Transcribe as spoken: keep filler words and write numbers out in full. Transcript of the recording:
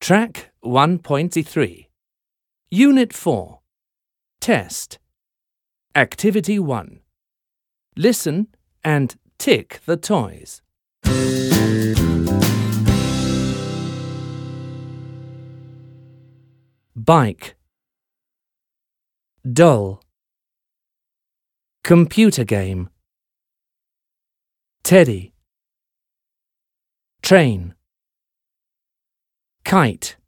Track one point three. Unit four. Test. Activity one. Listen and tick the toys. Bike. Doll. Computer game. Teddy. Train. Kite.